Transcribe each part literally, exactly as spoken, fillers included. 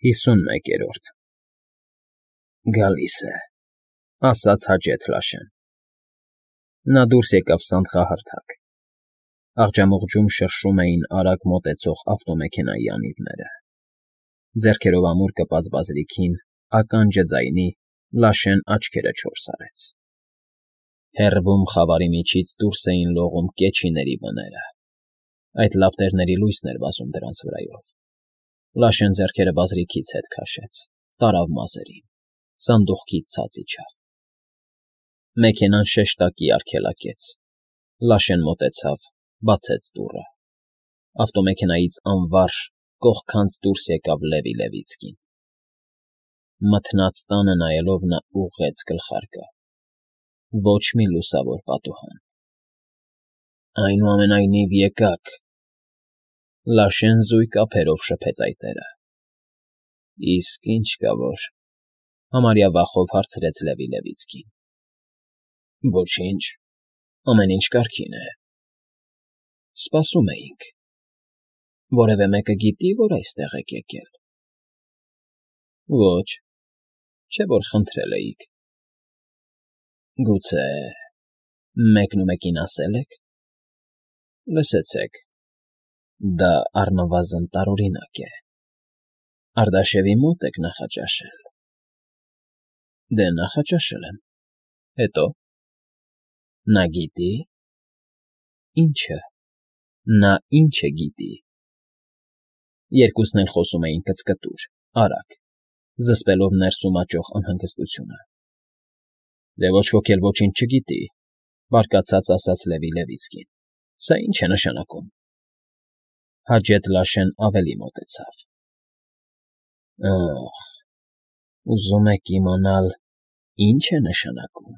Հիսունմեկերորդ Գալիս է, ասաց հաջեց Լաշեն։ Նա դուրս եկավ սանդղահարթակ։ Աղջամուղջում շրշում էին արագ մոտեցող ավտոմեքենայի անիվները։ Ձեռքերով ամուր կպած բազրիքին, ականջը ձայնի, Լաշեն աչքերը չորս արեց։ Հեռվում խավարի միջից դուրս էին լողում կեչիների բները։ Այդ լապտերների լույսն էր վազում դրանց վրայով։ Լաշեն ձեռքերը բազրիքից հետ քաշեց, տարավ մազերին, սանդուղքից ցած իջավ։ Մեքենան շեշտակի արգելակեց։ Լաշեն մոտեցավ, բացեց դուռը։ Ավտոմեքենայից անվարժ, կողքանց դուրս եկավ Լևի Լևիցկին։ Մթնած տանը նայելով նա ուղղեց գլխարկը։ Ոչ մի լուսավոր պատուհան։ Այնուամենայնիվ եկաք։ Լաշեն զույգ ափերով շփեց այտերը։ Իսկ ինչ կա որ, համարյա վախով հարցրեց Լևի Լևիցկին։ Ոչինչ, ամեն ինչ կարգին է։ Սպասում էինք։ Որևէ մեկը գիտի, որ այստեղ եք եկել։ Ոչ, չէ որ խնդրել էիք։ Գուցե մեկնումեկին ասել եք։ Լսեցեք, դա առնվազն տարօրինակ է։ Արտաշևի մոտ եք նախաճաշել։ Դե նախաճաշել եմ։ Հետո։ Նա գիտի։ Ինչը։ Նա ինչը գիտի։ Երկուսն էլ խոսում էին կծկտուր, արագ, զսպելով ներսում աճող անհանգստությունը։ Դե ոչ ոք էլ ոչինչ չգիտի, բարկացած ասաց Լևի Լևիցկին։ Սա ի՞նչ է նշանակում։ Հաջետ Լաշեն ավելի մոտեցավ։ Ախ, ուզում եք իմանալ, ինչ է նշանակում։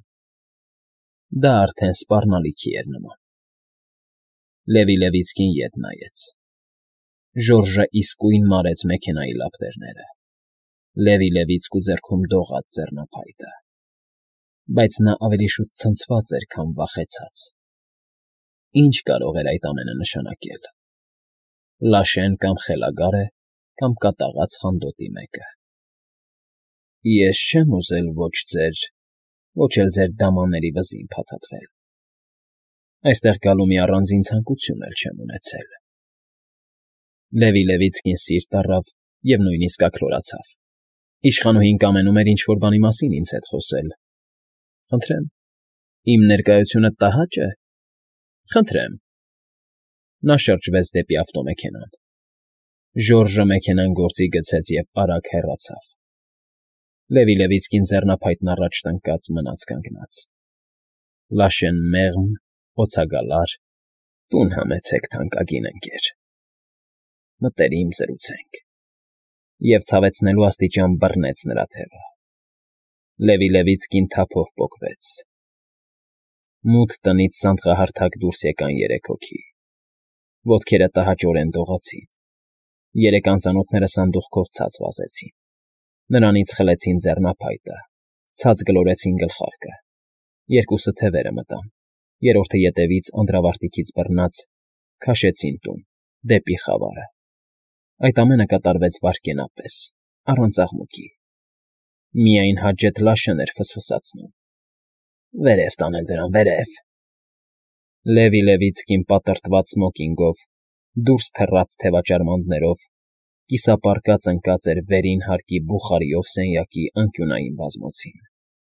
Դա արդեն սպառնալիքի էր նման։ Լևի Լևիցկին ետ նայեց։ Ժորժը իսկույն մարեց մեքենայի լապտերները։ Լևի Լևիցկու ձեռքում դողաց ձեռնափայտը։ Բայց նա ավելի շուտ ցնցված էր, քան վախեցած։ Ինչ կարող էր այդ ամենը նշանակել։ Լաշեն կամ խելագար է, կամ կատաղած խանդոտի մեկը։ Ես չեմ ուզել ոչ ձեր, ոչ էլ ձեր դամանների վզին փաթաթվել։ Այստեղ գալու մի առանձին ցանկություն էլ չեմ ունեցել։ Լևի Լևիցկին սիրտ առավ և նույնիսկ աքլորացավ։ Իշխանուհին կամենում էր ինչ-որ բանի մասին ինձ հետ խոսել։ Խնդրեմ, իմ ներկայությունը տհաճ է։ Խնդրեմ։ Նա շրջվեց դեպի ավտոմեքենան։ Ժորժը մեքենան գործի գցեց և արագ հեռացավ։ Լևի Լևիցկին ձեռնափայտն առաջ տնկած մնաց կանգնած։ Լաշեն մեղմ, օձագալար, տուն համեցեք թանկագին ընկեր։ Մտերիմ զրուցենք։ Եվ ցավեցնելու աստիճան բռնեց նրա թևը։ Լևի Լևիցկին թափով պոկվեց։ Մութ տնից սանդղահարթակ դուրս եկան երեք հոգի։ Ոտքերը տհաճորեն դողացին։ Երեք անծանոթները սանդուղքով ցած վազեցին։ Նրանից խլեցին ձեռնափայտը, ցած գլորեցին գլխարկը։ Երկուսը թևերը մտան, երրորդը ետևից անդրավարտիքից բռնած, քաշեցին տուն, դեպի խավարը։ Այդ ամենը կատարվեց վայրկենապես, առանց աղմուկի։ Միայն հաջետ Լաշեն էր ֆսֆսացնում։ Վերև տանել դրան, վերև։ Լևի Լևիցկին պատրտված սմոկինգով, դուրս թռած թևաճարմաններով, կիսապարկած ընկած էր վերին հարկի բուխարիով սենյակի անկյունային բազմոցին։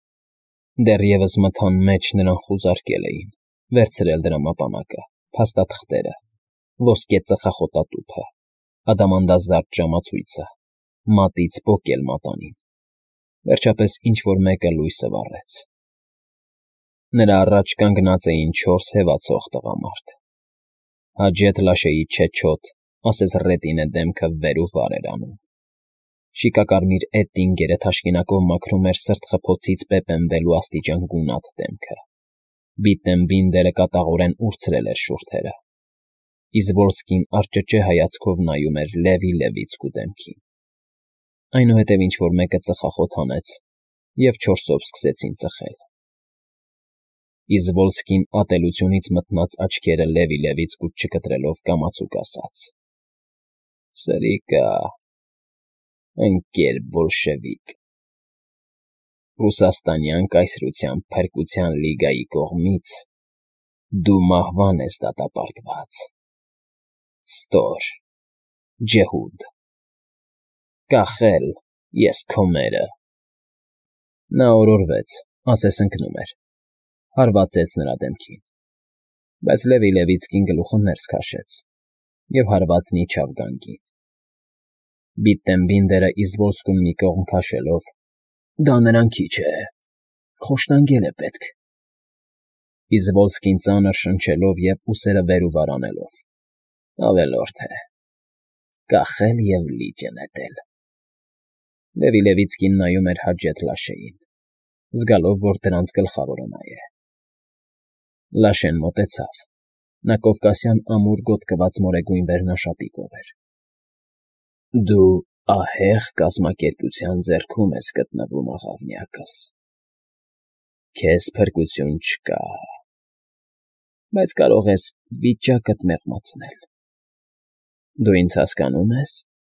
Դեռևս մթան մեջ նրան խուզարկել էին, վերցրել դրա մապանակը, փաստաթղթերը, ոսկե ծխախոտատուփը, ադամանդազարդ ժամացույցը, մատից պոկել մատանին։ Վերջապես ինչ-որ մեկը լույսը վառեց։ Նրա առաջ կանգնած էին չորս հևացող տղամարդ։ Հաջետ Լաշեի չեչոտ, ասես ռետինե դեմքը վեր ու վար էր անում։ Շիկակարմիր էտինգերը թաշկինակով մաքրում էր սրտխփոցից պեպենվելու աստիճան գունատ դեմքը։ Բիտտենբինդերը կատաղորեն ուրցրել էր շուրթերը։ Իզվոլսկին արճճե հայացքով նայում էր Լևի Լևիցկու դեմքին։ Այնուհետև ինչ-որ մեկը ծխախոտ հանեց, և չորսով սկսեցին ծխել։ Իզվոլսկին ատելությունից մթնած աչքերը Լևի Լևիցկուց չկտրելով կամացուկ ասաց. Սրիկա, Ընկեր բոլշևիկ։ Ռուսաստանյան կայսրության փրկության լիգայի կողմից դու մահվան ես դատապարտված։ Ստոր, ջհուդ, կախել ես քո մերը։ Նա օրորվեց, ասես ընկնում էր, հարվածեց նրա դեմքին, բայց Լևի Լևիցկին գլուխը ներս քաշեց և հարվածն իջավ գանգին։ Բիտտենբինդերը Իզվոլսկում մի կողմ քաշելով, դա նրան քիչ է, խոշտանգել է պետք։ Իզվոլսկին ծանր շնչելով և ուսերը վեր ու վար անելով, ավելորդ է, կախել և լիճը նետել։ Լևի Լևիցկին նայում էր Հաջեթ Լաշեին, զգալով, որ դրանց գլխավորը նա է։ Լաշեն մոտեցավ, նա կովկասյան ամուր գոտկված մորեգույն վերնաշապիկով էր։ Դու ահեղ կազմակերպության ձեռքում ես գտնվում, աղավնյակս, քեզ փրկություն չկա, բայց կարող ես վիճակդ մեղմացնել։ Դու ինձ հասկանո՞ւմ ես։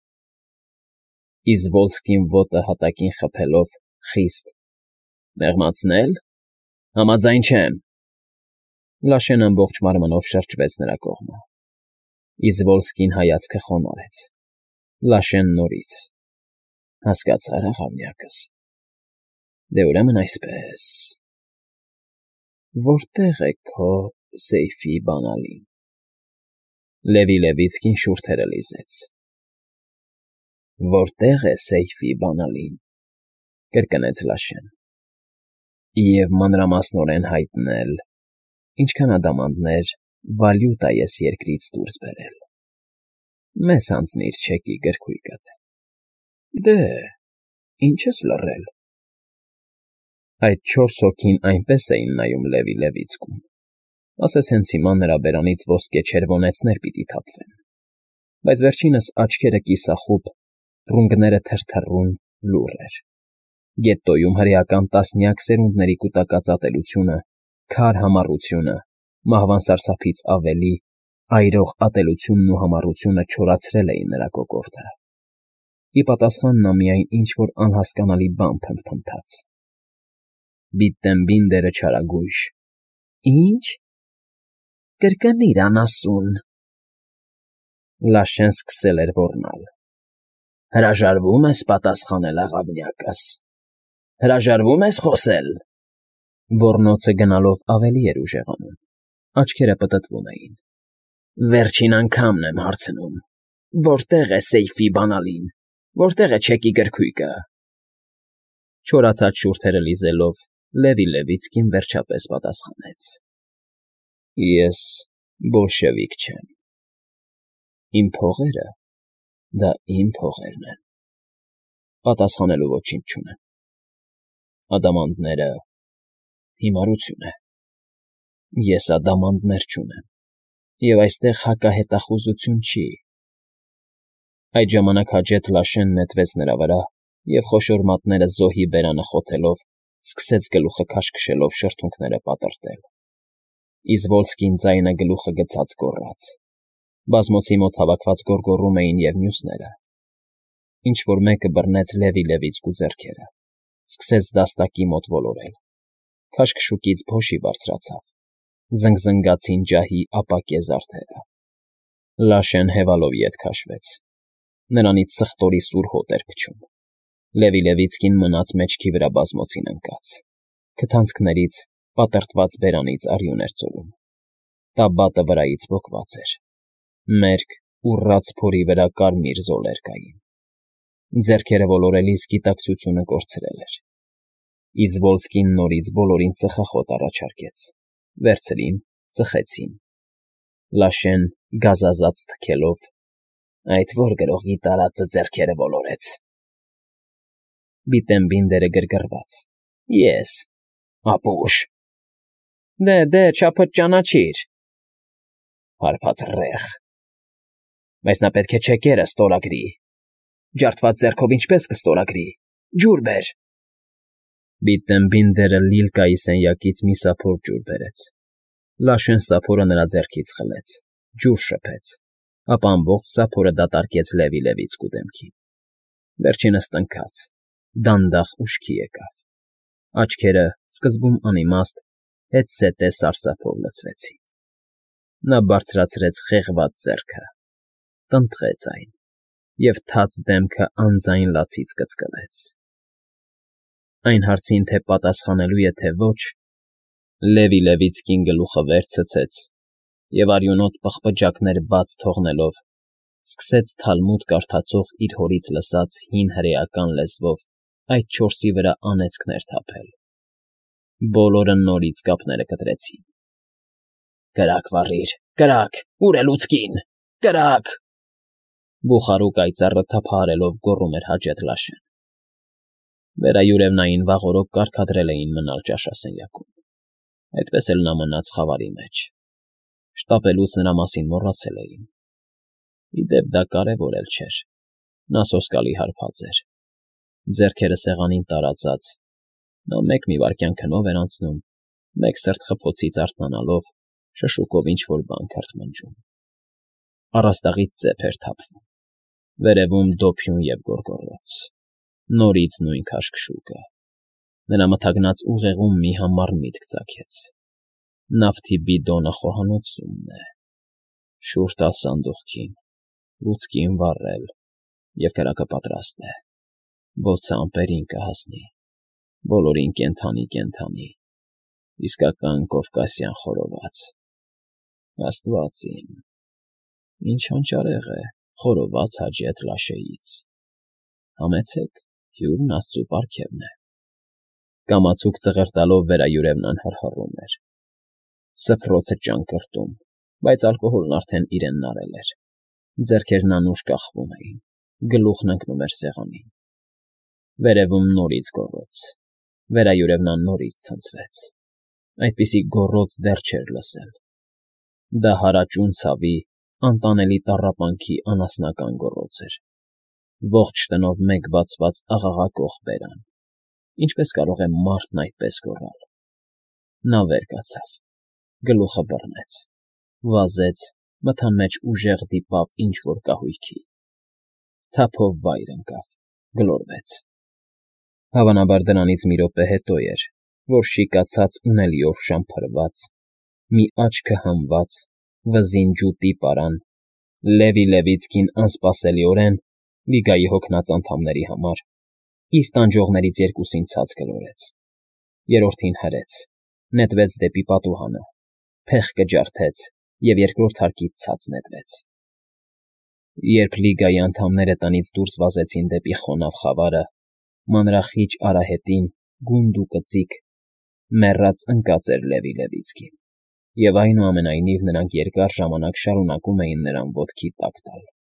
Իզվոլսկին ոտը հատակին խփելով խիստ. Մեղմացնե՞լ, համաձայն չեմ։ Լաշեն ամբողջ մարմնով շրջվեց նրա կողմը։ Իզվոլսկին հայացքը խոնարհեց։ Լաշեն նորից. Հասկացա՞ր, աղավնյակս։ Դե ուրեմն այսպես. Որտե՞ղ է քո սեյֆի բանալին։ Լևի Լևիցկին շուրթերը լիզեց։ Որտե՞ղ է սեյֆի բանալին, կրկնեց Լաշեն։ Եվ մանրամասնորեն հայտնել, ինչքան ադամանդներ վալյուտա ես երկրից դուրս բերել։ Մեզ հանձնիր չեկի գրքույկդ։ Դե, ինչ ես լռել։ Այդ չորս հոգին այնպես էին նայում Լևի Լևիցկուն, ասես հենց հիմա նրա բերանից ոսկե չերվոնեցներ պիտի թափվեն, բայց վերջինս աչքերը կիսախուբ, ռունգները թրթռուն լուռ էր։ Գետտոյում հրեական տասնյակ սերունդների կուտակած ատելությունը, քար համառությունը, մահվան սարսափից ավելի այրող ատելությունն ու համառությունը չորացրել էին նրա կոկորդը։ Ի պատասխան նա միայն ինչ-որ անհասկանալի բան փնթփնթաց։ Բիտտենբինդերը չարագույժ. Ի՞նչ։ Կրկնիր անասուն։ Լաշեն սկսել էր ոռնալ։ Հրաժարվո՞ւմ ես պատասխանել, աղավնյակս։ Հրաժարվո՞ւմ ես խոսել։ Ոռնոցը գնալով ավելի էր ուժեղանում, աչքերը պտտվում էին։ Վերջին անգամն եմ հարցնում. որտե՞ղ է սեյֆի բանալին, որտե՞ղ է չեկի գրքույկը։ Չորացած շուրթերը լիզելով, Լևի Լևիցկին վերջապես պատասխանեց. Ես բոլշևիկ չեմ։ Իմ փողերը, դա իմ փողերն են։ Պատասխանելու ոչինչ չունեմ։ Ադամանդները հիմարություն է։ Ես ադամանդներ չունեմ, և այստեղ հակահետախուզություն չի։ Այդ ժամանակ Հաջեթ Լաշեն նետվեց նրա վրա և խոշոր մատները զոհի բերանը խոթելով, սկսեց գլուխը քաշքշելով շրթունքները պատրտել։ Իզվոլսկին ձայնը գլուխը գցած գոռաց։ Բազմոցի մոտ հավաքված գոռգոռում էին և մյուսները։ Ինչ-որ մեկը բռնեց Լևի Լևիցկու ձեռքերը, սկսեց դաստակի մոտ ոլորել։ Քաշքշուկից փոշի բարձրացավ։ Զնգզնգացին ջահի ապակե զարդերը։ Լաշեն հևալով ետ քաշվեց։ Նրանից սխտորի սուր հոտ էր փչում։ Լևի Լևիցկին մնաց մեջքի վրա բազմոցին ընկած։ Քթանցքներից, պատրտված բերանից արյուն էր ծովում։ Տաբատը վրայից պոկված էր։ Մերկ, ուռած փորի վրա կարմիր զոլեր կային։ Ձեռքերը ոլորելիս գիտակցությունը կորցրել էր։ Իզվոլսկին նորից բոլորին ծխախոտ առաջարկեց։ Վերցրին, ծխեցին։ Լաշեն գազազած թքելով. Այդ որ գրողի տարածը ձեռքերը ոլորեց։ Բիտտենբինդերը գրգռված. Ես։ Ապուշ։ Դե, դե, չափդ ճանաչիր։ Հարբած ռեխ։ Բայց նա պետք է չեկերը ստորագրի։ Ջարդված ձեռքով ինչպես կստորագրի։ Ջուր բեր։ Բիտտենբինդերը Լիլկայի սենյակից մի սափոր ջուր բերեց։ Լաշեն սափորը նրա ձեռքից խլեց, ջուր շփեց, ապա ամբողջ սափորը դատարկեց Լևի Լևիցկու դեմքին։ Վերջինս տնքաց, դանդաղ ուշքի եկավ. աչքերը, սկզբում անիմաստ, հետզհետե սարսափով լցվեցին. նա բարձրացրեց խեղված ձեռքը, տնտղեց այն և թաց դեմքը անձայն լացից կծկվեց. այն հարցին, թե պատասխանելու է, թե ոչ, Լևի Լևիցկին գլուխը վեր ցցեց և արյունոտ պղպջակներ բաց թողնելով, սկսեց թալմուդ կարդացող իր հորից լսած հին հրեական լեզվով այդ չորսի վրա անեծքներ թափել. բոլորը նորից կապները կտրեցին. «Կրակ վառիր, կրակ, ուր է լուցկին, կրակ»։ Բուխարու կայծառը թափահարելով գոռում էր Հաջեթ Լաշեն. վերայուրևնային վաղօրոք կարգադրել էին մնալ ճաշասենյակում, այդպես էլ նա մնաց խավարի մեջ. շտապելուց նրա մասին մոռացել էին. ի դեպ դա կարևոր էլ չէր, նա սոսկալի հարբած էր, ձեռքերը սեղանին տարածած, նա մեկ մի վայրկյան քնով էր անցնում, մեկ սրտխփոցից արթնանալով շշուկով ինչ֊որ բան քրթմնջում. առաստաղից ծեփ էր թափվում, վերևում դոփյուն և գոռգոռոց, նորից նույն քաշքշուկը, նրա մթագնած ուղեղում մի համառ միտք ծագեց. նավթի բիդոնը խոհանոցումն է, շուռ տալ սանդուղքին, լուցկին վառել, և կրակը պատրաստ է, բոցը ամպերին կհասնի, բոլորին կենդանի֊կենդանի, իսկական կովկասյան խորոված, աստված իմ, ինչ հանճարեղ է խորոված Հաջեթ Լաշեից, համեցեք, հյուրն աստծու պարգևն է։ Կամացուկ ծղրտալով տալով վերայուրևնան հռհռում էր, սփռոցը ճանկռտում, բայց ալկոհոլն արդեն իրենն արել էր, ձեռքերն անուշ կախվում էին, գլուխն ընկնում էր սեղանին, վերևում նորից գոռոց, վերայուրևնան նորից ցնցվեց, այդպիսի գոռոց դեռ չէր լսել, դա հարաճուն ցավի, անտանելի տառապանքի անասնական գոռոց էր, ողջ տնով մեկ բացված աղաղակող բերան, ինչպես կարող է մարդն այդպես գոռալ։ Նա վեր կացավ, գլուխը բռնեց, վազեց, մթան մեջ ուժեղ դիպավ ինչ֊որ կահույքի, թափով վայր ընկավ, գլորվեց։ Հավանաբար դրանից մի րոպե հետո էր, որ շիկացած ունելիով շամփրված, մի աչքը հանված, վզին ջուտի պարան, Լևի Լևիցկին անսպասելիորեն, Վիգայի հոգնած անդամների համար, իր տանջողներից երկուսին ցած գլորեց, երրորդին հրեց, նետվեց դեպի պատուհանը, փեղկը ջարդեց և երկրորդ հարկից ցած նետվեց։ Երբ Լիգայի անդամները տնից դուրս վազեցին դեպի խոնավ խավարը, մանրախիճ արահետին, գունդ ու կծիկ, մեռած ընկած էր Լևի Լևիցկին, և այնուամենայնիվ նրանք երկար ժամանակ շարունակում էին նրան ոտքի տակ տալ։